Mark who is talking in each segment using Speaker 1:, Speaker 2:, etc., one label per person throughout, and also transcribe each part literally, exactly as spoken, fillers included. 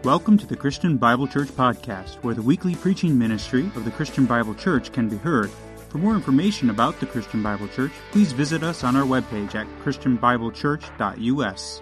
Speaker 1: Welcome to the Christian Bible Church Podcast, where the weekly preaching ministry of the Christian Bible Church can be heard. For more information about the Christian Bible Church, please visit us on our webpage at christian bible church dot u s.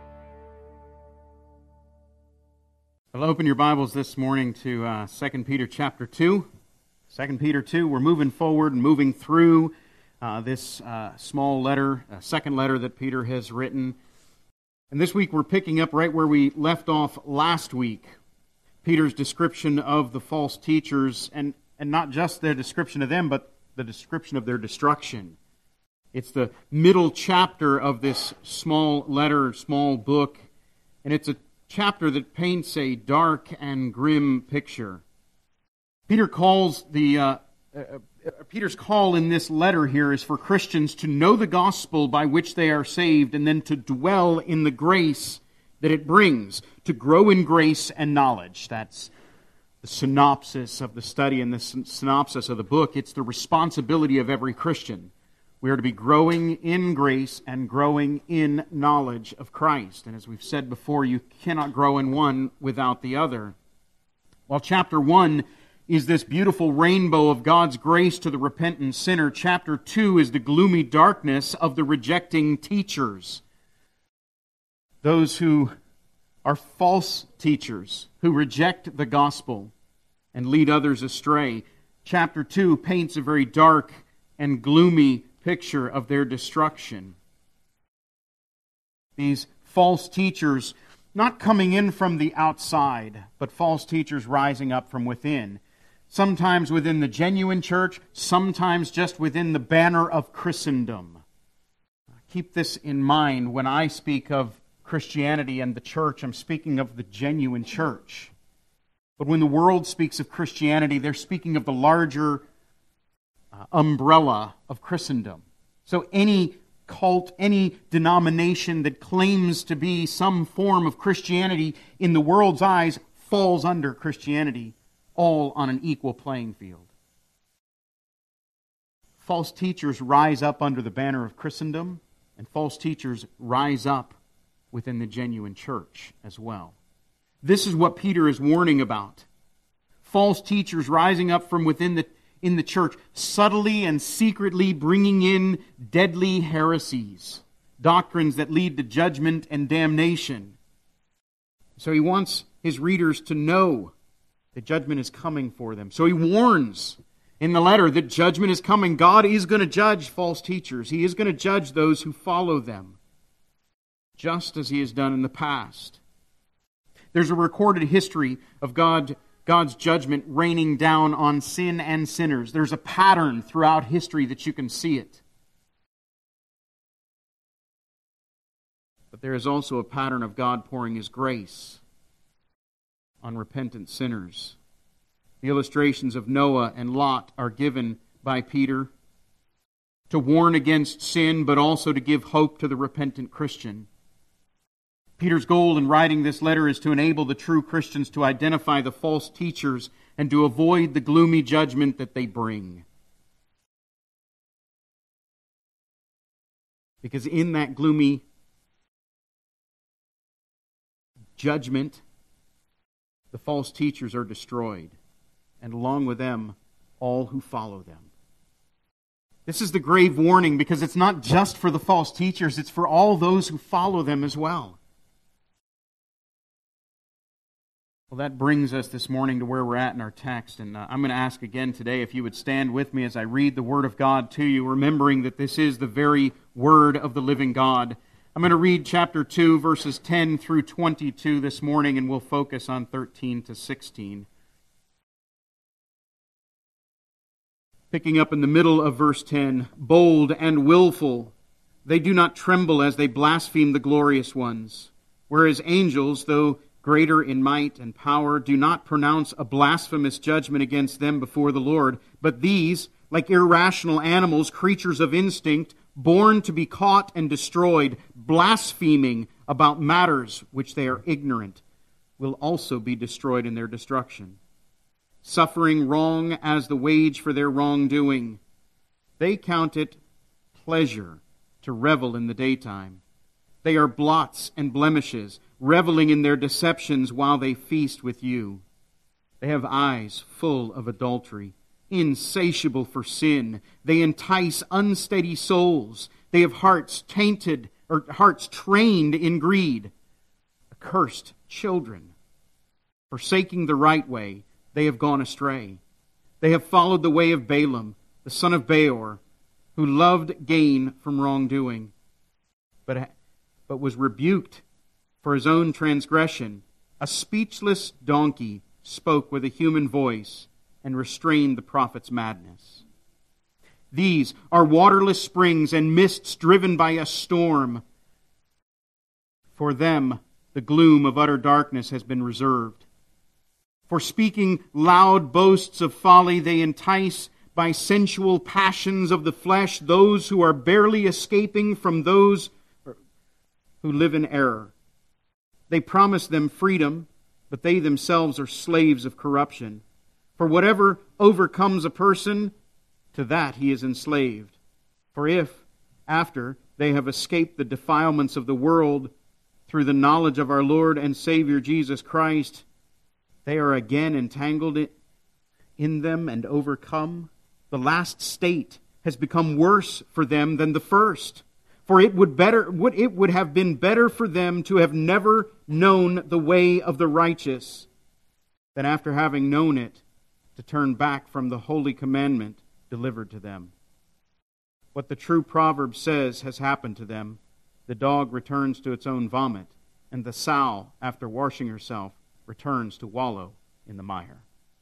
Speaker 2: Well, open your Bibles this morning to uh, Second Peter chapter two. Second Peter two, we're moving forward and moving through uh, this uh, small letter, uh, second letter that Peter has written. And this week we're picking up right where we left off last week. Peter's description of the false teachers, and, and not just their description of them, but the description of their destruction. It's the middle chapter of this small letter, small book, and it's a chapter that paints a dark and grim picture. Peter calls the uh, uh, Peter's call in this letter here is for Christians to know the gospel by which they are saved, and then to dwell in the grace that it brings, to grow in grace and knowledge. That's the synopsis of the study and the synopsis of the book. It's the responsibility of every Christian. We are to be growing in grace and growing in knowledge of Christ. And as we've said before, you cannot grow in one without the other. While chapter one is this beautiful rainbow of God's grace to the repentant sinner, chapter two is the gloomy darkness of the rejecting teachers. Those who are false teachers, who reject the gospel and lead others astray. Chapter two paints a very dark and gloomy picture of their destruction. These false teachers not coming in from the outside, but false teachers rising up from within. Sometimes within the genuine church, sometimes just within the banner of Christendom. Keep this in mind when I speak of Christianity and the church. I'm speaking of the genuine church. But when the world speaks of Christianity, they're speaking of the larger uh, umbrella of Christendom. So any cult, any denomination that claims to be some form of Christianity in the world's eyes falls under Christianity, all on an equal playing field. False teachers rise up under the banner of Christendom, and false teachers rise up within the genuine church as well. This is what Peter is warning about. False teachers rising up from within the in the church, subtly and secretly bringing in deadly heresies, doctrines that lead to judgment and damnation. So he wants his readers to know that judgment is coming for them. So he warns in the letter that judgment is coming. God is going to judge false teachers. He is going to judge those who follow them, just as He has done in the past. There's a recorded history of God, God's judgment raining down on sin and sinners. There's a pattern throughout history that you can see it. But there is also a pattern of God pouring His grace on repentant sinners. The illustrations of Noah and Lot are given by Peter to warn against sin, but also to give hope to the repentant Christian. Peter's goal in writing this letter is to enable the true Christians to identify the false teachers and to avoid the gloomy judgment that they bring. Because in that gloomy judgment, the false teachers are destroyed, and along with them, all who follow them. This is the grave warning, because it's not just for the false teachers, it's for all those who follow them as well. Well, that brings us this morning to where we're at in our text, and uh, I'm going to ask again today if you would stand with me as I read the Word of God to you, remembering that this is the very Word of the living God. I'm going to read chapter two, verses ten through twenty-two this morning, and we'll focus on thirteen to sixteen. Picking up in the middle of verse ten, bold and willful, they do not tremble as they blaspheme the glorious ones, whereas angels, though greater in might and power, do not pronounce a blasphemous judgment against them before the Lord. But these, like irrational animals, creatures of instinct, born to be caught and destroyed, blaspheming about matters which they are ignorant, will also be destroyed in their destruction. Suffering wrong as the wage for their wrongdoing, they count it pleasure to revel in the daytime. They are blots and blemishes, reveling in their deceptions while they feast with you. They have eyes full of adultery, insatiable for sin. They entice unsteady souls. They have hearts tainted, or hearts trained in greed. Accursed children. Forsaking the right way, they have gone astray. They have followed the way of Balaam, the son of Beor, who loved gain from wrongdoing, but, but was rebuked for his own transgression. A speechless donkey spoke with a human voice and restrained the prophet's madness. These are waterless springs and mists driven by a storm. For them, the gloom of utter darkness has been reserved. For speaking loud boasts of folly, they entice by sensual passions of the flesh those who are barely escaping from those who live in error. They promise them freedom, but they themselves are slaves of corruption. For whatever overcomes a person, to that he is enslaved. For if, after they have escaped the defilements of the world through the knowledge of our Lord and Savior Jesus Christ, they are again entangled in them and overcome, the last state has become worse for them than the first. For it would better would it would have been better for them to have never known the way of the righteous, than after having known it, to turn back from the holy commandment delivered to them. What the true proverb says has happened to them. The dog returns to its own vomit, and the sow, after washing herself, returns to wallow in the mire.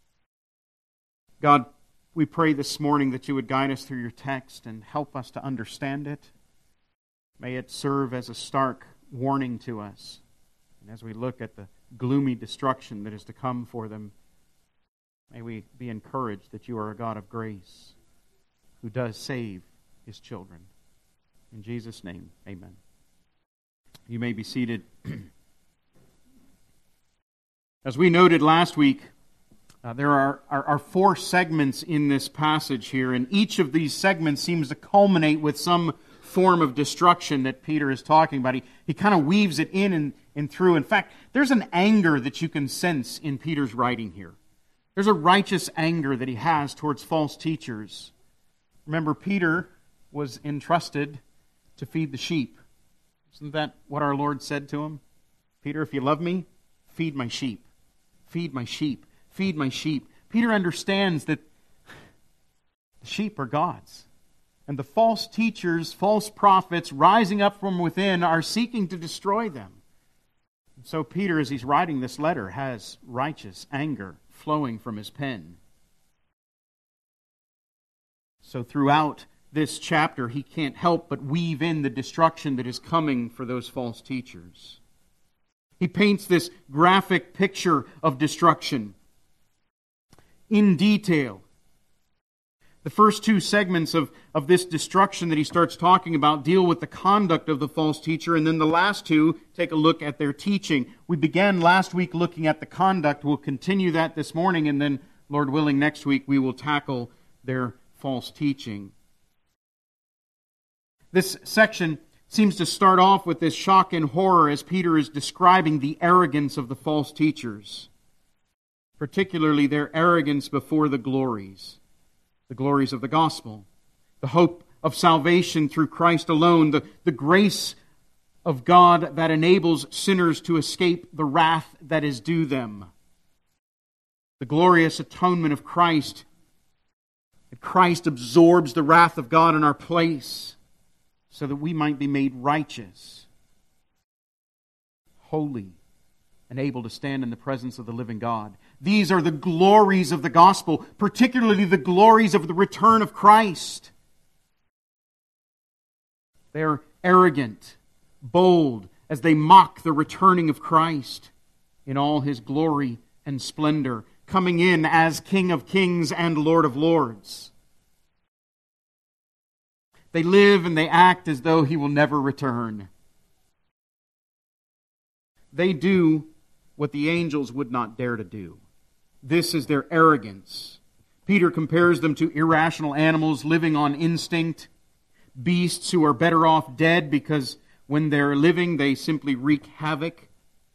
Speaker 2: God, we pray this morning that you would guide us through your text and help us to understand it. May it serve as a stark warning to us. And as we look at the gloomy destruction that is to come for them, may we be encouraged that you are a God of grace who does save his children. In Jesus' name, amen. You may be seated. As we noted last week, uh, there are, are, are four segments in this passage here, and each of these segments seems to culminate with some form of destruction that Peter is talking about. He, he kind of weaves it in and, and through. In fact, there's an anger that you can sense in Peter's writing here. There's a righteous anger that he has towards false teachers. Remember, Peter was entrusted to feed the sheep. Isn't that what our Lord said to him? Peter, if you love me, feed my sheep. Feed my sheep. Feed my sheep. Peter understands that the sheep are God's. And the false teachers, false prophets rising up from within are seeking to destroy them. So Peter, as he's writing this letter, has righteous anger flowing from his pen. So throughout this chapter, he can't help but weave in the destruction that is coming for those false teachers. He paints this graphic picture of destruction in detail. The first two segments of, of this destruction that he starts talking about deal with the conduct of the false teacher, and then the last two take a look at their teaching. We began last week looking at the conduct. We'll continue that this morning, and then, Lord willing, next week we will tackle their false teaching. This section seems to start off with this shock and horror as Peter is describing the arrogance of the false teachers, particularly their arrogance before the glories. The glories of the gospel, the hope of salvation through Christ alone, the, the grace of God that enables sinners to escape the wrath that is due them, the glorious atonement of Christ, that Christ absorbs the wrath of God in our place so that we might be made righteous, holy, and able to stand in the presence of the living God. These are the glories of the gospel, particularly the glories of the return of Christ. They are arrogant, bold, as they mock the returning of Christ in all His glory and splendor, coming in as King of kings and Lord of lords. They live and they act as though He will never return. They do what the angels would not dare to do. This is their arrogance. Peter compares them to irrational animals living on instinct, beasts who are better off dead because when they're living they simply wreak havoc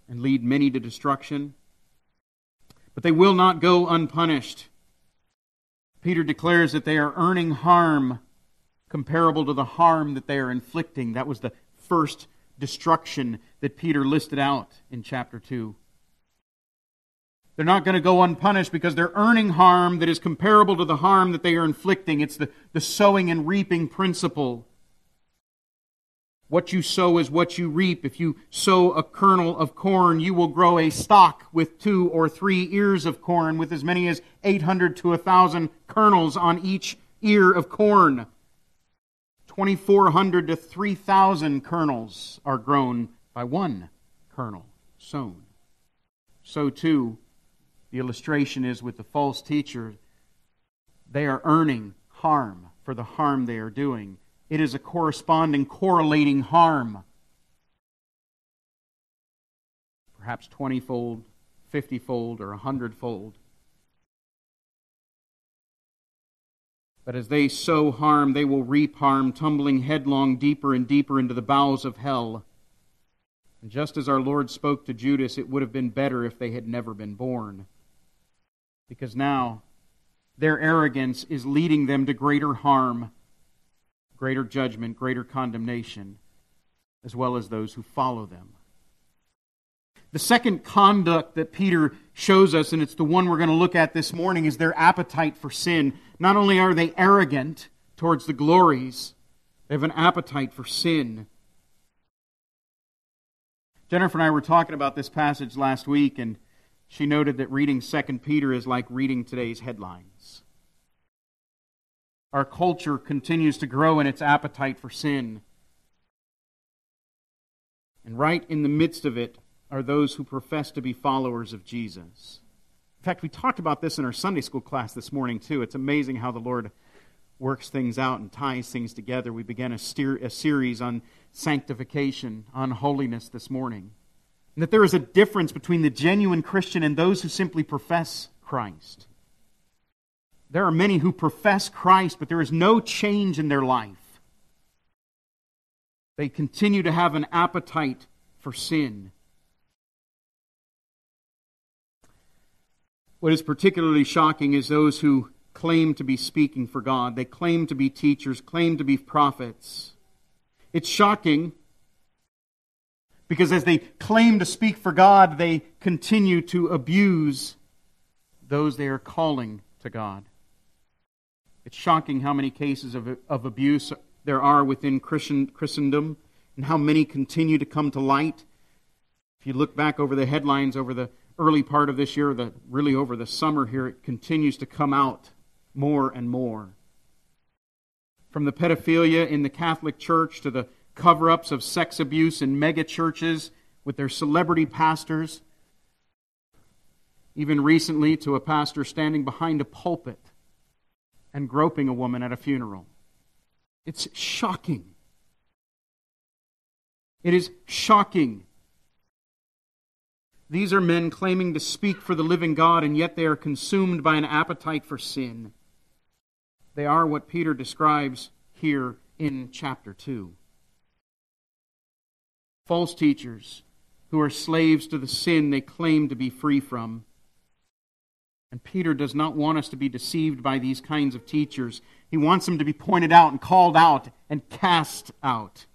Speaker 2: and lead many to destruction. But they will not go unpunished. Peter declares that they are earning harm comparable to the harm that they are inflicting. That was the first destruction that Peter listed out in chapter two. They're not going to go unpunished because they're earning harm that is comparable to the harm that they are inflicting. It's the, the sowing and reaping principle. What you sow is what you reap. If you sow a kernel of corn, you will grow a stalk with two or three ears of corn, with as many as eight hundred to one thousand kernels on each ear of corn. twenty-four hundred to three thousand kernels are grown by one kernel sown. So too, the illustration is with the false teacher. They are earning harm for the harm they are doing. It is a corresponding, correlating harm. Perhaps twenty-fold, fifty-fold, or a hundred-fold. But as they sow harm, they will reap harm, tumbling headlong deeper and deeper into the bowels of hell. And just as our Lord spoke to Judas, it would have been better if they had never been born. Because now, their arrogance is leading them to greater harm, greater judgment, greater condemnation, as well as those who follow them. The second conduct that Peter shows us, and it's the one we're going to look at this morning, is their appetite for sin. Not only are they arrogant towards the glories, they have an appetite for sin. Jennifer and I were talking about this passage last week, and she noted that reading Second Peter is like reading today's headlines. Our culture continues to grow in its appetite for sin. And right in the midst of it are those who profess to be followers of Jesus. In fact, we talked about this in our Sunday school class this morning too. It's amazing how the Lord works things out and ties things together. We began a, steer, a series on sanctification, on holiness this morning. And that there is a difference between the genuine Christian and those who simply profess Christ. There are many who profess Christ, but there is no change in their life. They continue to have an appetite for sin. What is particularly shocking is those who claim to be speaking for God. They claim to be teachers, claim to be prophets. It's shocking because as they claim to speak for God, they continue to abuse those they are calling to God. It's shocking how many cases of, of abuse there are within Christian, Christendom and how many continue to come to light. If you look back over the headlines over the early part of this year, the, really over the summer here, it continues to come out more and more. From the pedophilia in the Catholic Church to the cover-ups of sex abuse in mega churches with their celebrity pastors, even recently to a pastor standing behind a pulpit and groping a woman at a funeral. It's shocking. It is shocking. These are men claiming to speak for the living God, and yet they are consumed by an appetite for sin. They are what Peter describes here in chapter two. False teachers who are slaves to the sin they claim to be free from. And Peter does not want us to be deceived by these kinds of teachers. He wants them to be pointed out and called out and cast out.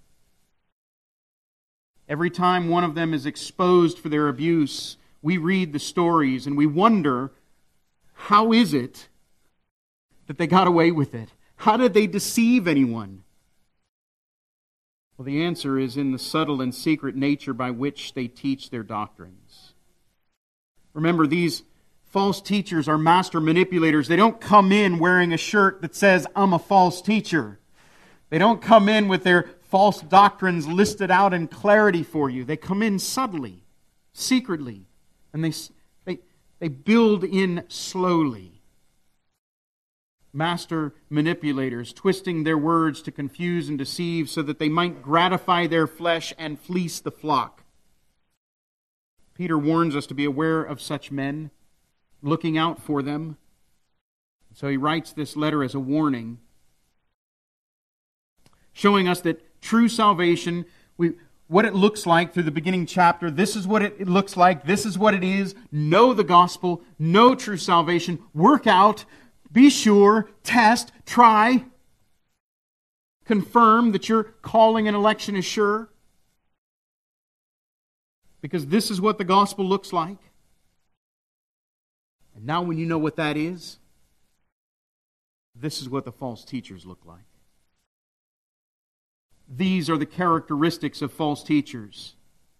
Speaker 2: Every time one of them is exposed for their abuse, we read the stories and we wonder, how is it that they got away with it? How did they deceive anyone? Well, the answer is in the subtle and secret nature by which they teach their doctrines. Remember, these false teachers are master manipulators. They don't come in wearing a shirt that says, "I'm a false teacher." They don't come in with their false doctrines listed out in clarity for you. They come in subtly, secretly, and they, they, they build in slowly. Master manipulators, twisting their words to confuse and deceive so that they might gratify their flesh and fleece the flock. Peter warns us to be aware of such men, looking out for them. So he writes this letter as a warning, showing us that true salvation, we, what it looks like through the beginning chapter. This is what it looks like. This is what it is. Know the gospel. Know true salvation. Work out. Be sure. Test. Try. Confirm that your calling and election is sure. Because this is what the gospel looks like. And now when you know what that is, this is what the false teachers look like. These are the characteristics of false teachers.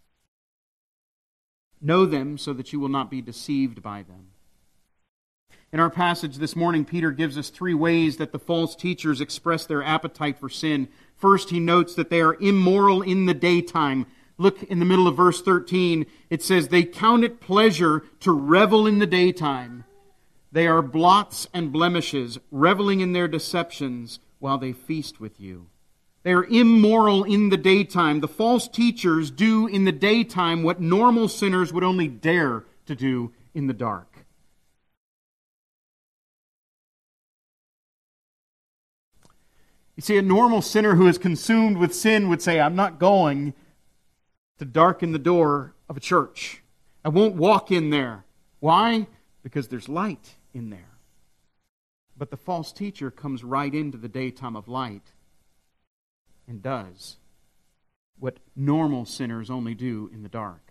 Speaker 2: Know them so that you will not be deceived by them. In our passage this morning, Peter gives us three ways that the false teachers express their appetite for sin. First, he notes that they are immoral in the daytime. Look in the middle of verse thirteen. It says, they count it pleasure to revel in the daytime. They are blots and blemishes, reveling in their deceptions while they feast with you. They are immoral in the daytime. The false teachers do in the daytime what normal sinners would only dare to do in the dark. You see, a normal sinner who is consumed with sin would say, I'm not going to darken the door of a church. I won't walk in there. Why? Because there's light in there. But the false teacher comes right into the daytime of light and does what normal sinners only do in the dark.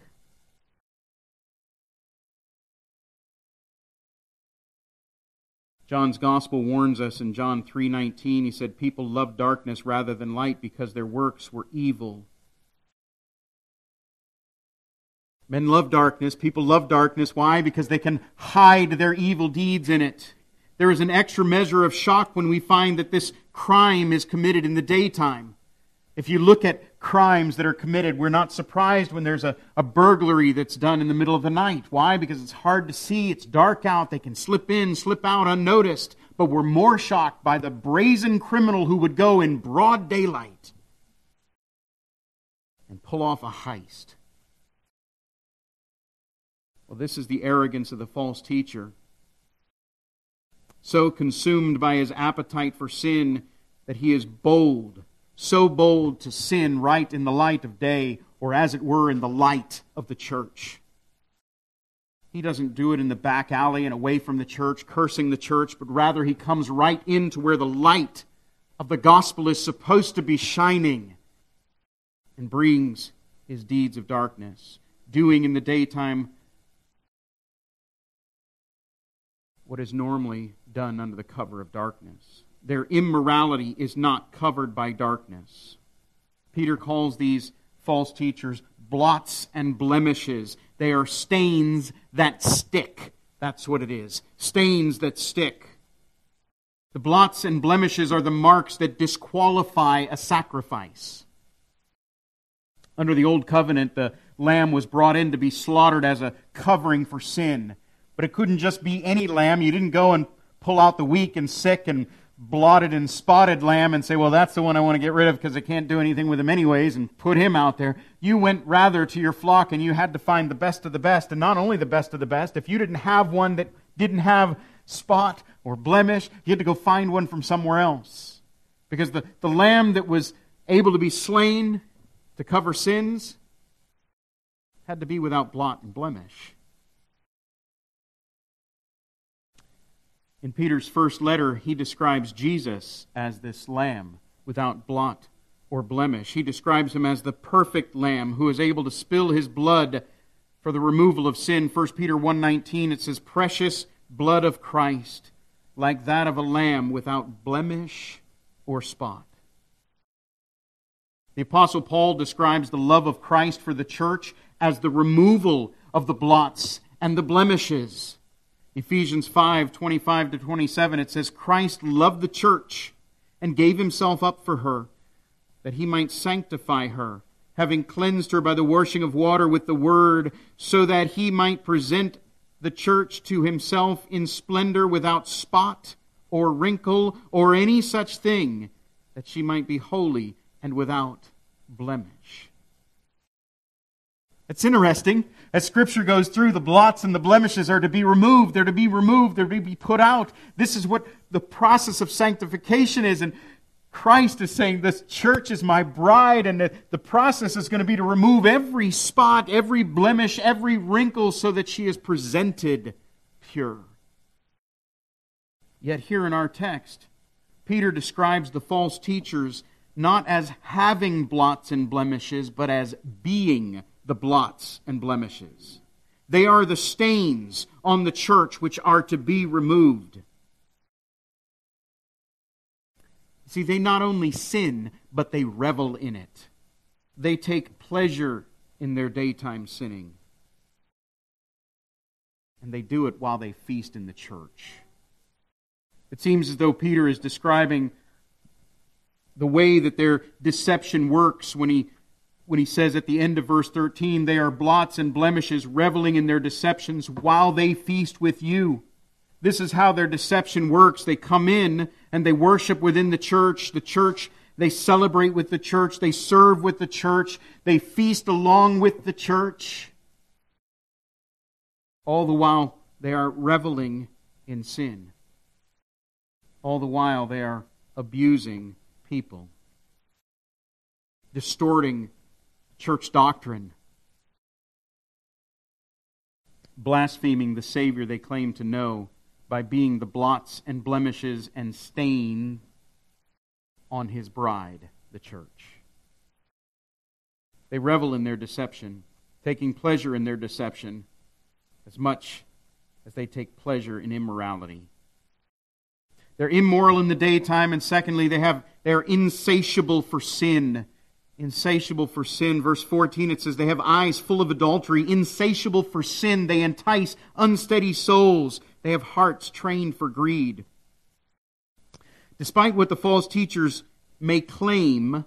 Speaker 2: John's Gospel warns us in John three nineteen. He said, people love darkness rather than light because their works were evil. Men love darkness. People love darkness. Why? Because they can hide their evil deeds in it. There is an extra measure of shock when we find that this crime is committed in the daytime. If you look at crimes that are committed, we're not surprised when there's a, a burglary that's done in the middle of the night. Why? Because it's hard to see. It's dark out. They can slip in, slip out unnoticed. But we're more shocked by the brazen criminal who would go in broad daylight and pull off a heist. Well, this is the arrogance of the false teacher. So consumed by his appetite for sin that he is bold, so bold to sin right in the light of day, or as it were in the light of the church. He doesn't do it in the back alley and away from the church, cursing the church, but rather he comes right into where the light of the gospel is supposed to be shining and brings his deeds of darkness, doing in the daytime what is normally done under the cover of darkness. Their immorality is not covered by darkness. Peter calls these false teachers blots and blemishes. They are stains that stick. That's what it is. Stains that stick. The blots and blemishes are the marks that disqualify a sacrifice. Under the Old Covenant, the lamb was brought in to be slaughtered as a covering for sin. But it couldn't just be any lamb. You didn't go and pull out the weak and sick and blotted and spotted lamb and say, well, that's the one I want to get rid of because I can't do anything with him anyways, and put him out there. You went rather to your flock and you had to find the best of the best, and not only the best of the best. If you didn't have one that didn't have spot or blemish, you had to go find one from somewhere else. Because the, the lamb that was able to be slain to cover sins had to be without blot and blemish. In Peter's first letter, he describes Jesus as this lamb without blot or blemish. He describes him as the perfect lamb who is able to spill his blood for the removal of sin. First Peter one nineteen, it says, precious blood of Christ, like that of a lamb without blemish or spot. The Apostle Paul describes the love of Christ for the church as the removal of the blots and the blemishes. Ephesians five twenty-five to twenty-seven, it says, Christ loved the church and gave himself up for her, that he might sanctify her, having cleansed her by the washing of water with the word, so that he might present the church to himself in splendor, without spot or wrinkle or any such thing, that she might be holy and without blemish. It's interesting. As Scripture goes through, the blots and the blemishes are to be removed. They're to be removed. They're to be put out. This is what the process of sanctification is. And Christ is saying, this church is my bride, and the, the process is going to be to remove every spot, every blemish, every wrinkle, so that she is presented pure. Yet here in our text, Peter describes the false teachers not as having blots and blemishes, but as being the blots and blemishes. They are the stains on the church which are to be removed. See, they not only sin, but they revel in it. They take pleasure in their daytime sinning. And they do it while they feast in the church. It seems as though Peter is describing the way that their deception works when he, when he says at the end of verse thirteen, they are blots and blemishes, reveling in their deceptions while they feast with you. This is how their deception works. They come in and they worship within the church. The church, they celebrate with the church. They serve with the church. They feast along with the church. All the while they are reveling in sin. All the while they are abusing people, distorting church doctrine, blaspheming the Savior they claim to know by being the blots and blemishes and stain on His bride, the church. They revel in their deception, taking pleasure in their deception as much as they take pleasure in immorality. They're immoral in the daytime, and secondly, they have they're insatiable for sin. Insatiable for sin. Verse fourteen, it says, they have eyes full of adultery, insatiable for sin. They entice unsteady souls. They have hearts trained for greed. Despite what the false teachers may claim,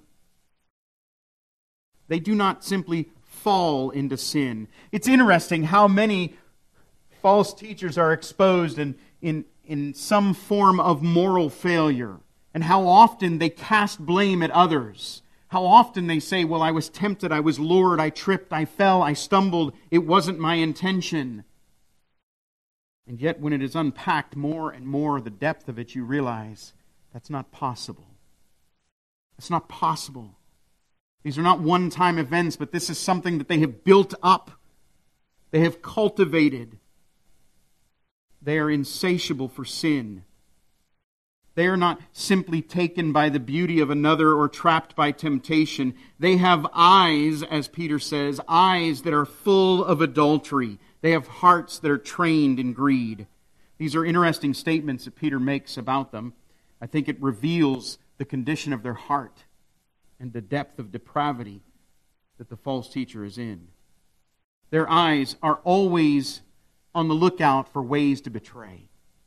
Speaker 2: they do not simply fall into sin. It's interesting how many false teachers are exposed in, in, in some form of moral failure, and how often they cast blame at others. How often they say, well, I was tempted, I was lured, I tripped, I fell, I stumbled, it wasn't my intention. And yet when it is unpacked more and more, the depth of it, you realize that's not possible. It's not possible. These are not one-time events, but this is something that they have built up. They have cultivated. They are insatiable for sin. They are not simply taken by the beauty of another or trapped by temptation. They have eyes, as Peter says, eyes that are full of adultery. They have hearts that are trained in greed. These are interesting statements that Peter makes about them. I think it reveals the condition of their heart and the depth of depravity that the false teacher is in. Their eyes are always on the lookout for ways to betray,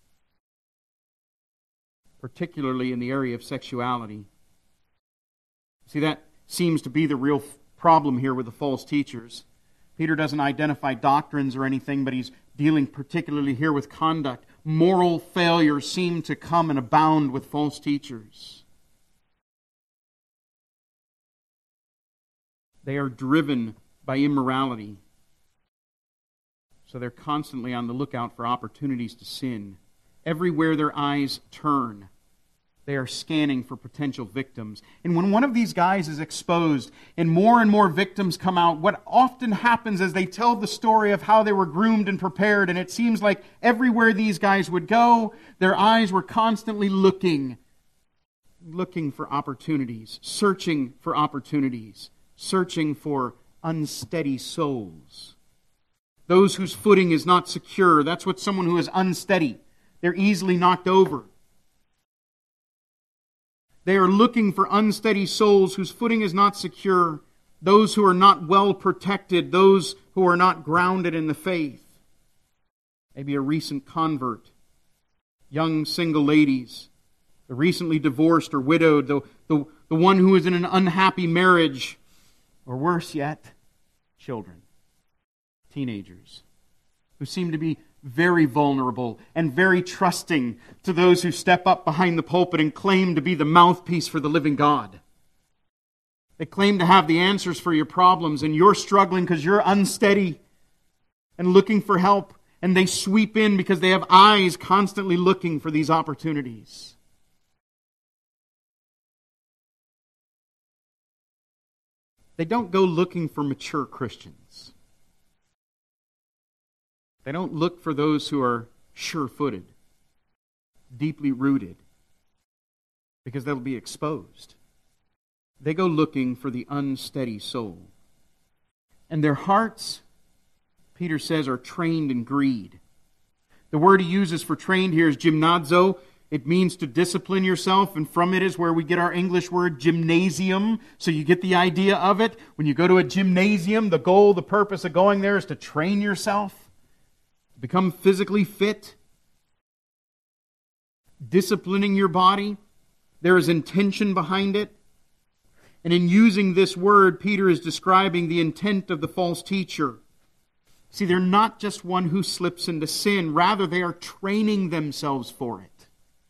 Speaker 2: particularly in the area of sexuality. See, that seems to be the real problem here with the false teachers. Peter doesn't identify doctrines or anything, but he's dealing particularly here with conduct. Moral failures seem to come and abound with false teachers. They are driven by immorality, so they're constantly on the lookout for opportunities to sin. Everywhere their eyes turn, they are scanning for potential victims. And when one of these guys is exposed and more and more victims come out, what often happens is they tell the story of how they were groomed and prepared, and it seems like everywhere these guys would go, their eyes were constantly looking, looking for opportunities, searching for opportunities, searching for unsteady souls. Those whose footing is not secure. That's what someone who is unsteady. They're easily knocked over. They are looking for unsteady souls whose footing is not secure, those who are not well protected, those who are not grounded in the faith. Maybe a recent convert, young single ladies, the recently divorced or widowed, the, the, the one who is in an unhappy marriage, or worse yet, children, teenagers, who seem to be very vulnerable and very trusting to those who step up behind the pulpit and claim to be the mouthpiece for the living God. They claim to have the answers for your problems, and you're struggling because you're unsteady and looking for help, and they sweep in because they have eyes constantly looking for these opportunities. They don't go looking for mature Christians. They don't look for those who are sure-footed, deeply rooted, because they'll be exposed. They go looking for the unsteady soul. And their hearts, Peter says, are trained in greed. The word he uses for trained here is gymnazo. It means to discipline yourself, and from it is where we get our English word gymnasium. So you get the idea of it. When you go to a gymnasium, the goal, the purpose of going there is to train yourself, to become physically fit, disciplining your body. There is intention behind it. And in using this word, Peter is describing the intent of the false teacher. See, they're not just one who slips into sin. Rather, they are training themselves for it.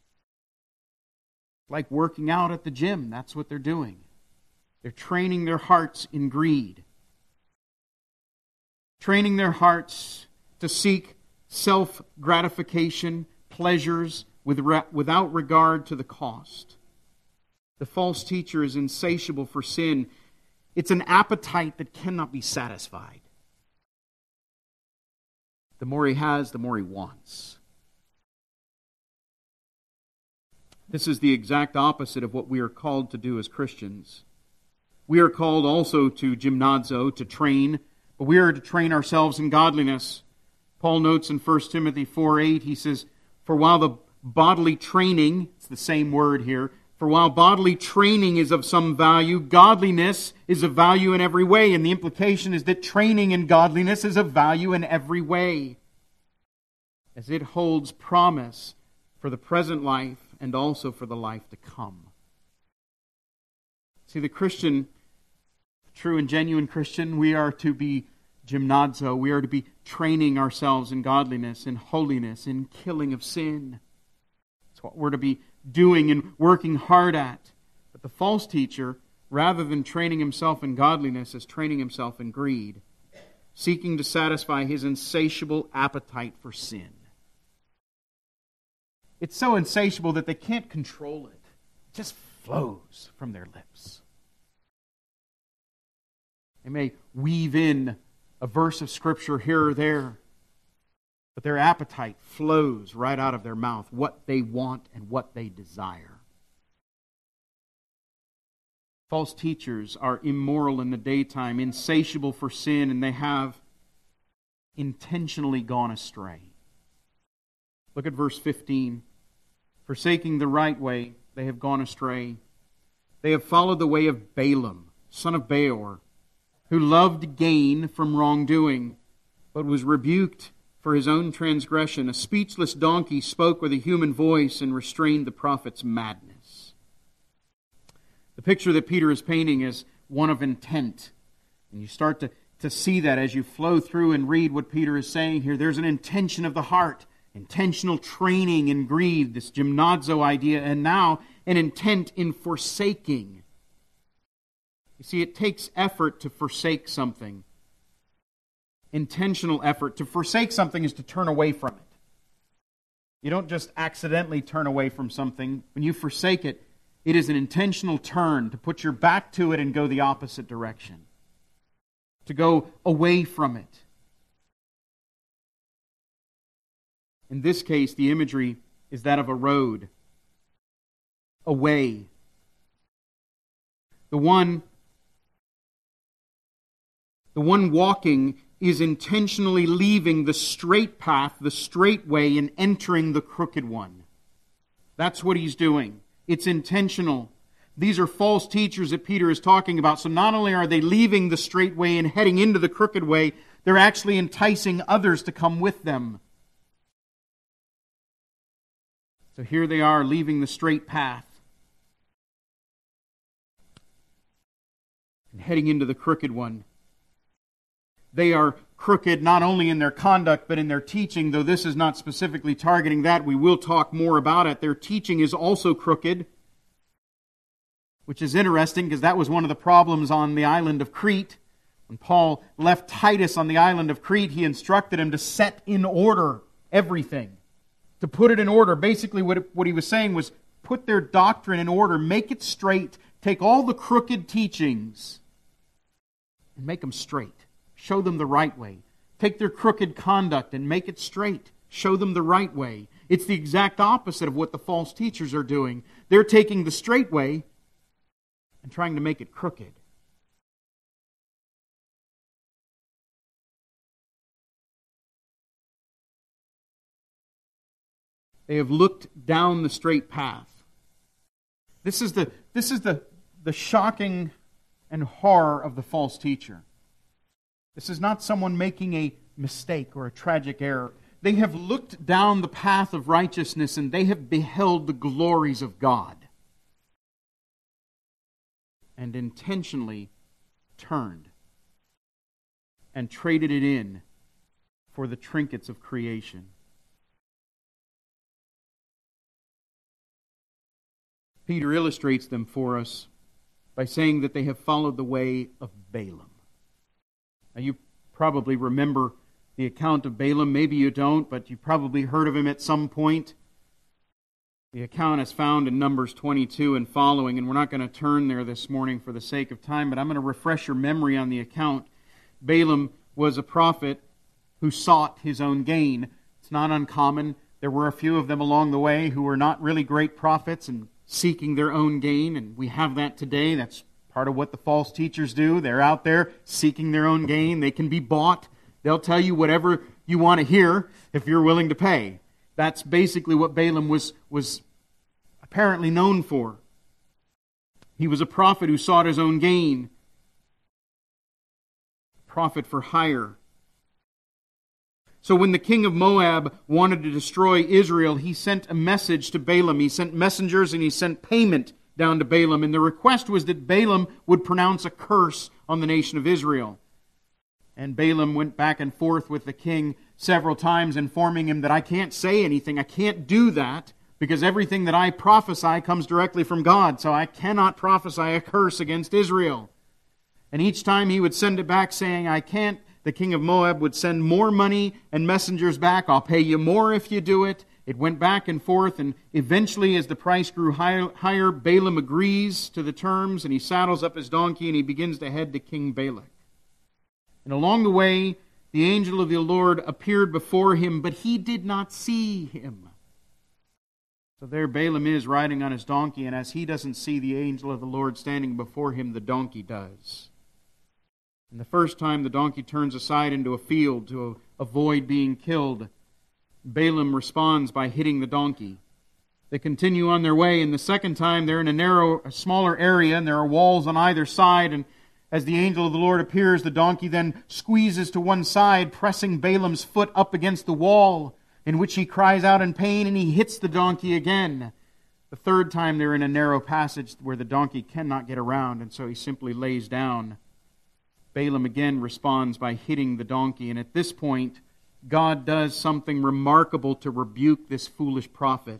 Speaker 2: Like working out at the gym, that's what they're doing. They're training their hearts in greed. Training their hearts to seek self-gratification, pleasures, with re- without regard to the cost. The false teacher is insatiable for sin. It's an appetite that cannot be satisfied. The more he has, the more he wants. This is the exact opposite of what we are called to do as Christians. We are called also to gymnazo, to train, but we are to train ourselves in godliness. Paul notes in First Timothy four eight, he says, "For while the bodily training," it's the same word here, "for while bodily training is of some value, godliness is of value in every way." And the implication is that training in godliness is of value in every way, as it holds promise for the present life and also for the life to come. See, the Christian, true and genuine Christian, we are to be gymnazo. We are to be training ourselves in godliness, in holiness, in killing of sin. That's what we're to be doing and working hard at. But the false teacher, rather than training himself in godliness, is training himself in greed, seeking to satisfy his insatiable appetite for sin. It's so insatiable that they can't control it. It just flows from their lips. They may weave in a verse of Scripture here or there, but their appetite flows right out of their mouth, what they want and what they desire. False teachers are immoral in the daytime, insatiable for sin, and they have intentionally gone astray. Look at verse fifteen. "Forsaking the right way, they have gone astray. They have followed the way of Balaam, son of Beor, who loved gain from wrongdoing, but was rebuked for his own transgression. A speechless donkey spoke with a human voice and restrained the prophet's madness." The picture that Peter is painting is one of intent. And you start to, to see that as you flow through and read what Peter is saying here. There's an intention of the heart, intentional training in greed, this gymnazo idea, and now an intent in forsaking. You see, it takes effort to forsake something. Intentional effort. To forsake something is to turn away from it. You don't just accidentally turn away from something. When you forsake it, it is an intentional turn to put your back to it and go the opposite direction. To go away from it. In this case, the imagery is that of a road. A way. The one, the one walking is intentionally leaving the straight path, the straight way, and entering the crooked one. That's what he's doing. It's intentional. These are false teachers that Peter is talking about. So not only are they leaving the straight way and heading into the crooked way, they're actually enticing others to come with them. So here they are leaving the straight path and heading into the crooked one. They are crooked not only in their conduct but in their teaching, though this is not specifically targeting that. We will talk more about it. Their teaching is also crooked, which is interesting because that was one of the problems on the island of Crete. When Paul left Titus on the island of Crete, he instructed him to set in order everything, to put it in order. Basically what, what he was saying was put their doctrine in order, make it straight, take all the crooked teachings and make them straight. Show them the right way. Take their crooked conduct and make it straight. Show them the right way. It's the exact opposite of what the false teachers are doing. They're taking the straight way and trying to make it crooked. They have looked down the straight path. This is the, this is the, the shocking and horror of the false teacher. This is not someone making a mistake or a tragic error. They have looked down the path of righteousness and they have beheld the glories of God and intentionally turned and traded it in for the trinkets of creation. Peter illustrates them for us by saying that they have followed the way of Balaam. Now, you probably remember the account of Balaam. Maybe you don't, but you probably heard of him at some point. The account is found in Numbers twenty-two and following, and we're not going to turn there this morning for the sake of time, but I'm going to refresh your memory on the account. Balaam was a prophet who sought his own gain. It's not uncommon. There were a few of them along the way who were not really great prophets and seeking their own gain, and we have that today. That's part of what the false teachers do. They're out there seeking their own gain. They can be bought. They'll tell you whatever you want to hear if you're willing to pay. That's basically what Balaam was, was apparently known for. He was a prophet who sought his own gain. Prophet for hire. So when the king of Moab wanted to destroy Israel, he sent a message to Balaam. He sent messengers and he sent payment down to Balaam. And the request was that Balaam would pronounce a curse on the nation of Israel. And Balaam went back and forth with the king several times, informing him that I can't say anything. I can't do that because everything that I prophesy comes directly from God. So I cannot prophesy a curse against Israel. And each time he would send it back saying, I can't. The king of Moab would send more money and messengers back. I'll pay you more if you do it. It went back and forth, and eventually, as the price grew higher, Balaam agrees to the terms, and he saddles up his donkey, and he begins to head to King Balak. And along the way, the angel of the Lord appeared before him, but he did not see him. So there Balaam is riding on his donkey, and as he doesn't see the angel of the Lord standing before him, the donkey does. And the first time the donkey turns aside into a field to avoid being killed, Balaam responds by hitting the donkey. They continue on their way, and the second time they're in a narrow, a smaller area, and there are walls on either side, and as the angel of the Lord appears, the donkey then squeezes to one side, pressing Balaam's foot up against the wall, in which he cries out in pain, and he hits the donkey again. The third time they're in a narrow passage where the donkey cannot get around, and so he simply lays down. Balaam again responds by hitting the donkey, and at this point, God does something remarkable to rebuke this foolish prophet.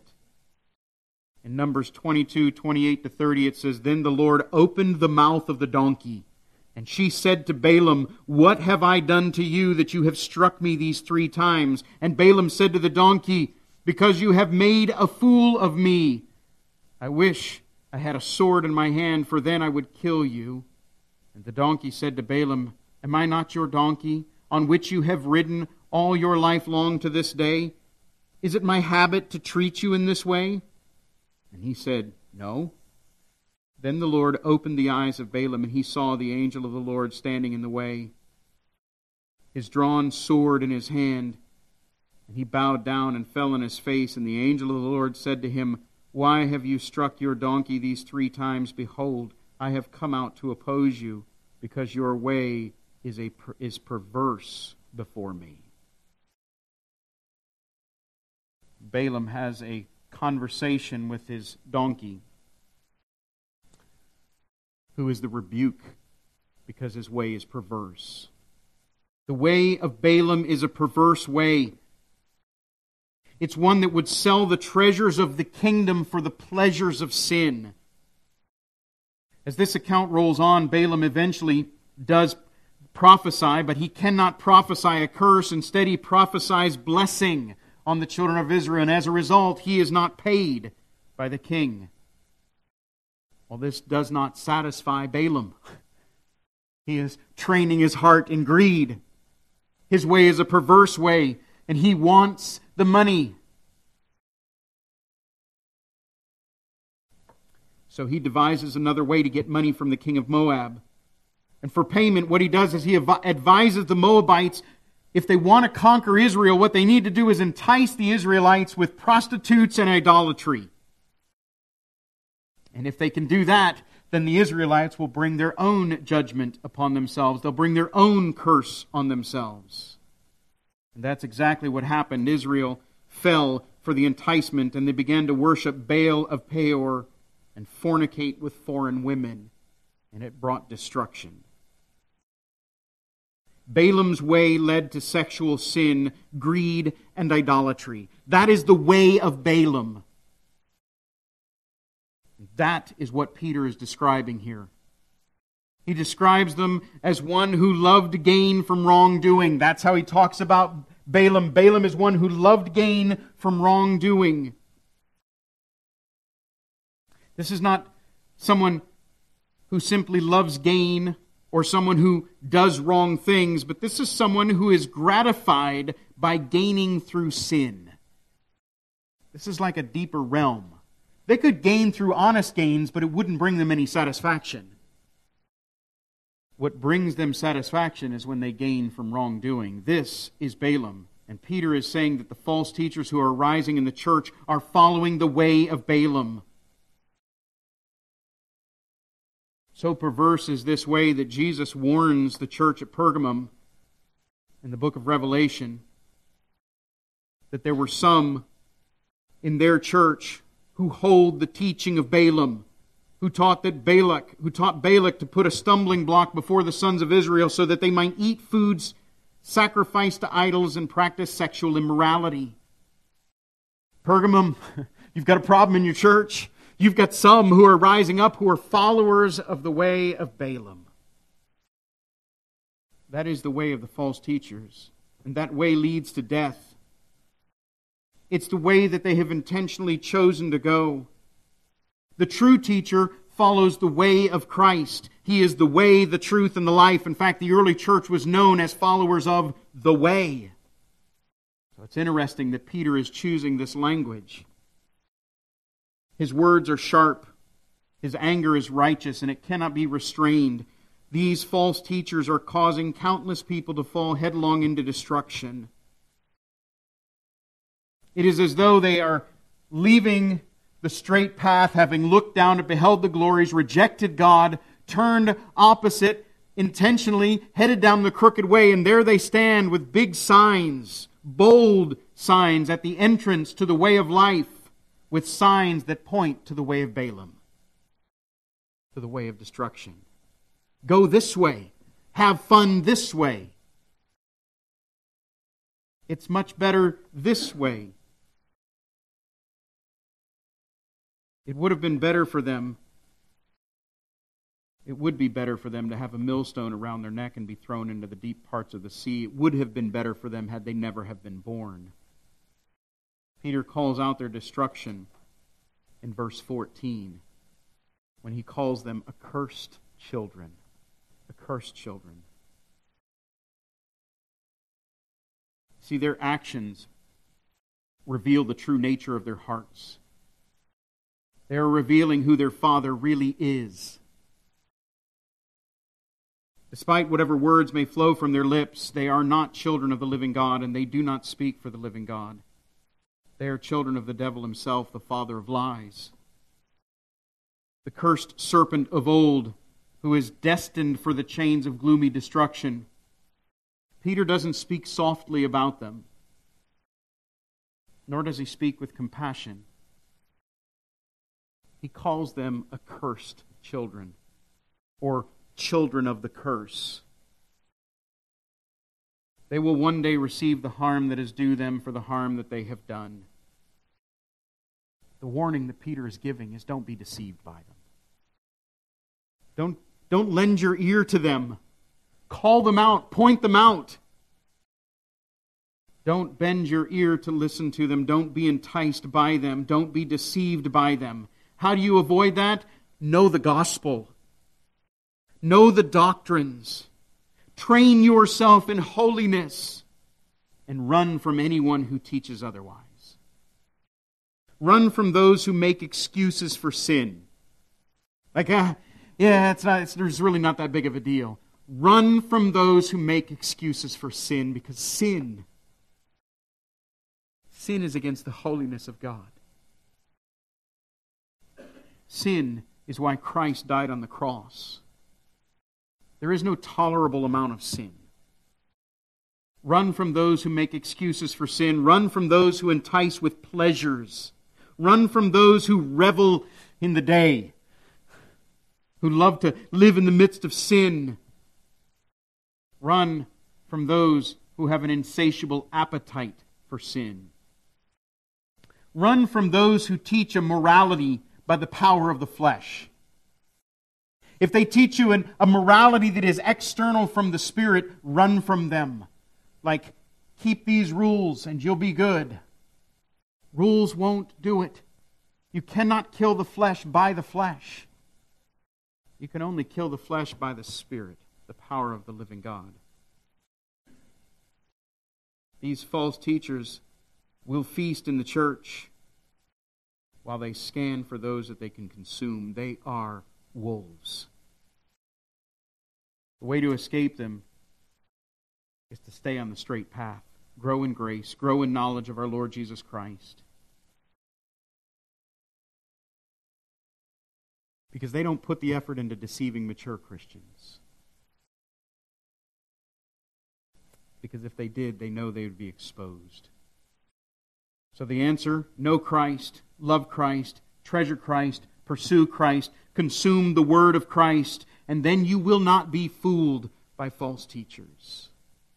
Speaker 2: In Numbers twenty-two, twenty-eight to thirty, it says, Then the Lord opened the mouth of the donkey, and she said to Balaam, What have I done to you that you have struck me these three times? And Balaam said to the donkey, Because you have made a fool of me. I wish I had a sword in my hand, for then I would kill you. And the donkey said to Balaam, Am I not your donkey, on which you have ridden all your life long to this day? Is it my habit to treat you in this way? And he said, No. Then the Lord opened the eyes of Balaam, and he saw the angel of the Lord standing in the way, his drawn sword in his hand. And he bowed down and fell on his face, and the angel of the Lord said to him, Why have you struck your donkey these three times? Behold, I have come out to oppose you, because your way is a is perverse before me. Balaam has a conversation with his donkey, who is the rebuke because his way is perverse. The way of Balaam is a perverse way. It's one that would sell the treasures of the kingdom for the pleasures of sin. As this account rolls on, Balaam eventually does prophesy, but he cannot prophesy a curse. Instead, he prophesies blessing on the children of Israel, and as a result, he is not paid by the king. Well, this does not satisfy Balaam. He is training his heart in greed. His way is a perverse way, and he wants the money. So he devises another way to get money from the king of Moab. And for payment, what he does is he advises the Moabites, if they want to conquer Israel, what they need to do is entice the Israelites with prostitutes and idolatry. And if they can do that, then the Israelites will bring their own judgment upon themselves. They'll bring their own curse on themselves. And that's exactly what happened. Israel fell for the enticement, and they began to worship Baal of Peor and fornicate with foreign women. And it brought destruction. Balaam's way led to sexual sin, greed, and idolatry. That is the way of Balaam. That is what Peter is describing here. He describes them as one who loved gain from wrongdoing. That's how he talks about Balaam. Balaam is one who loved gain from wrongdoing. This is not someone who simply loves gain or someone who does wrong things, but this is someone who is gratified by gaining through sin. This is like a deeper realm. They could gain through honest gains, but it wouldn't bring them any satisfaction. What brings them satisfaction is when they gain from wrongdoing. This is Balaam. And Peter is saying that the false teachers who are rising in the church are following the way of Balaam. So perverse is this way that Jesus warns the church at Pergamum in the book of Revelation that there were some in their church who hold the teaching of Balaam, who taught that Balak, who taught Balak to put a stumbling block before the sons of Israel so that they might eat foods sacrificed to idols and practice sexual immorality. Pergamum, you've got a problem in your church. You've got some who are rising up who are followers of the way of Balaam. That is the way of the false teachers, and that way leads to death. It's the way that they have intentionally chosen to go. The true teacher follows the way of Christ. He is the way, the truth, and the life. In fact, the early church was known as followers of the way. So it's interesting that Peter is choosing this language. His words are sharp. His anger is righteous, and it cannot be restrained. These false teachers are causing countless people to fall headlong into destruction. It is as though they are leaving the straight path, having looked down and beheld the glories, rejected God, turned opposite, intentionally headed down the crooked way, and there they stand with big signs, bold signs at the entrance to the way of life, with signs that point to the way of Balaam, to the way of destruction. Go this way. Have fun this way. It's much better this way. It would have been better for them, it would be better for them to have a millstone around their neck and be thrown into the deep parts of the sea. It would have been better for them had they never have been born. Peter calls out their destruction in verse fourteen when he calls them accursed children. Accursed children. See, their actions reveal the true nature of their hearts. They are revealing who their father really is. Despite whatever words may flow from their lips, they are not children of the living God, and they do not speak for the living God. They are children of the devil himself, the father of lies. The cursed serpent of old, who is destined for the chains of gloomy destruction. Peter doesn't speak softly about them, nor does he speak with compassion. He calls them accursed children, or children of the curse. They will one day receive the harm that is due them for the harm that they have done. The warning that Peter is giving is don't be deceived by them. Don't, don't lend your ear to them. Call them out. Point them out. Don't bend your ear to listen to them. Don't be enticed by them. Don't be deceived by them. How do you avoid that? Know the gospel. Know the doctrines. Train yourself in holiness. And run from anyone who teaches otherwise. Run from those who make excuses for sin. Like, ah, yeah, it's not, it's, there's really not that big of a deal. Run from those who make excuses for sin, because sin, sin is against the holiness of God. Sin is why Christ died on the cross. There is no tolerable amount of sin. Run from those who make excuses for sin. Run from those who entice with pleasures. Run from those who revel in the day, who love to live in the midst of sin. Run from those who have an insatiable appetite for sin. Run from those who teach a morality by the power of the flesh. If they teach you an, a morality that is external from the Spirit, run from them. Like, keep these rules and you'll be good. Rules won't do it. You cannot kill the flesh by the flesh. You can only kill the flesh by the Spirit, the power of the living God. These false teachers will feast in the church while they scan for those that they can consume. They are wolves. The way to escape them is to stay on the straight path. Grow in grace. Grow in knowledge of our Lord Jesus Christ. Because they don't put the effort into deceiving mature Christians. Because if they did, they know they would be exposed. So the answer, know Christ, love Christ, treasure Christ, pursue Christ, consume the Word of Christ, and then you will not be fooled by false teachers.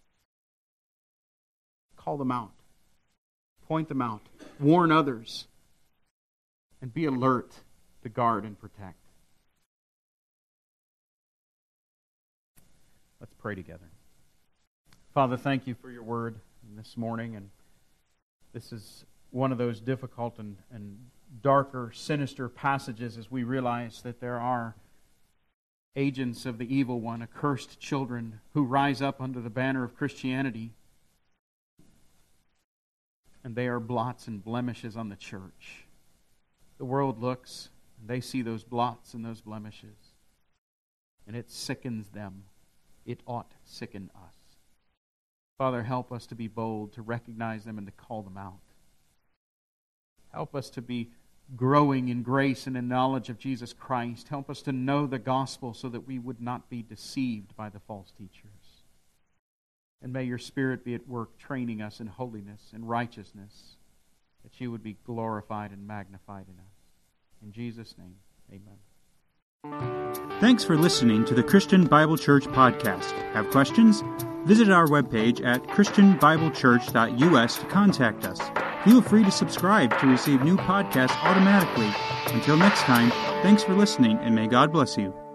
Speaker 2: Call them out. Point them out. Warn others. And be alert to guard and protect. Let's pray together. Father, thank you for your word this morning. And this is one of those difficult and, and darker, sinister passages as we realize that there are agents of the evil one, accursed children who rise up under the banner of Christianity. And they are blots and blemishes on the church. The world looks, and they see those blots and those blemishes, and it sickens them. It ought to sicken us. Father, help us to be bold, to recognize them and to call them out. Help us to be growing in grace and in knowledge of Jesus Christ. Help us to know the gospel so that we would not be deceived by the false teachers. And may your Spirit be at work training us in holiness and righteousness, that you would be glorified and magnified in us. In Jesus' name, amen.
Speaker 1: Thanks for listening to the Christian Bible Church podcast. Have questions? Visit our webpage at christian bible church dot u s to contact us. Feel free to subscribe to receive new podcasts automatically. Until next time, thanks for listening, and may God bless you.